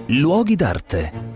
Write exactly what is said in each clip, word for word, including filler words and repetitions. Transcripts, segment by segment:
Luoghi d'arte.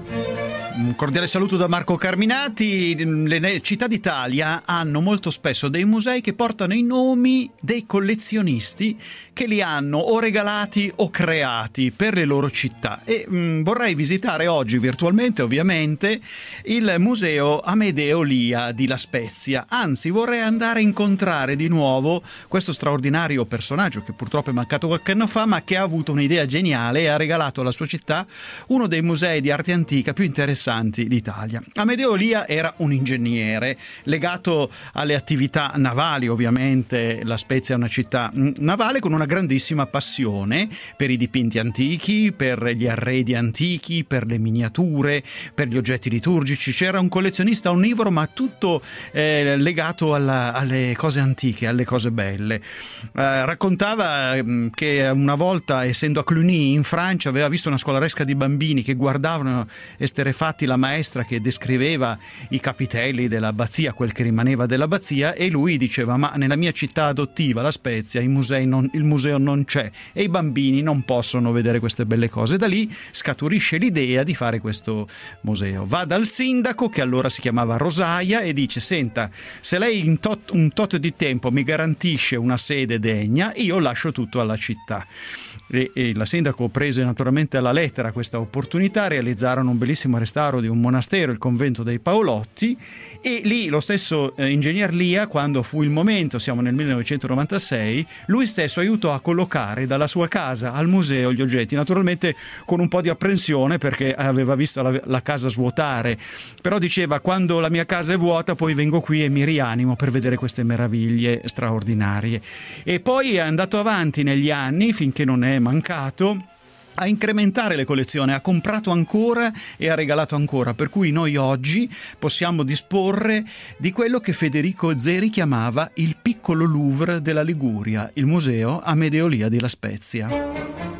Un cordiale saluto da Marco Carminati. Le città d'Italia hanno molto spesso dei musei che portano i nomi dei collezionisti che li hanno o regalati o creati per le loro città, e mh, vorrei visitare oggi virtualmente ovviamente il museo Amedeo Lia di La Spezia. Anzi, vorrei andare a incontrare di nuovo questo straordinario personaggio che purtroppo è mancato qualche anno fa, ma che ha avuto un'idea geniale e ha regalato alla sua città uno dei musei di arte antica più interessanti d'Italia. Amedeo Lia era un ingegnere legato alle attività navali. Ovviamente La Spezia è una città navale con una grandissima passione per i dipinti antichi, per gli arredi antichi, per le miniature, per gli oggetti liturgici. C'era un collezionista onnivoro, ma tutto eh, legato alla, alle cose antiche, alle cose belle. Eh, raccontava eh, che una volta, essendo a Cluny in Francia, aveva visto una scolaresca di bambini che guardavano esterrefatti la maestra che descriveva i capitelli dell'abbazia, quel che rimaneva dell'abbazia, e lui diceva: ma nella mia città adottiva, La Spezia, i musei non, il museo non c'è e i bambini non possono vedere queste belle cose. Da lì scaturisce l'idea di fare questo museo. Va dal sindaco, che allora si chiamava Rosaia, e dice: senta, se lei in tot, un tot di tempo mi garantisce una sede degna, io lascio tutto alla città. E, e la sindaco prese naturalmente alla lettera questa opportunità. Realizzarono un bellissimo restauro di un monastero, il convento dei Paolotti, e lì lo stesso eh, ingegner Lia, quando fu il momento, siamo nel millenovecentonovantasei, lui stesso aiutò a collocare dalla sua casa al museo gli oggetti, naturalmente con un po' di apprensione perché aveva visto la, la casa svuotare, però diceva: quando la mia casa è vuota poi vengo qui e mi rianimo per vedere queste meraviglie straordinarie. E poi è andato avanti negli anni finché non è mancato a incrementare le collezioni, ha comprato ancora e ha regalato ancora, per cui noi oggi possiamo disporre di quello che Federico Zeri chiamava il piccolo Louvre della Liguria, il museo Amedeo Lia di La Spezia.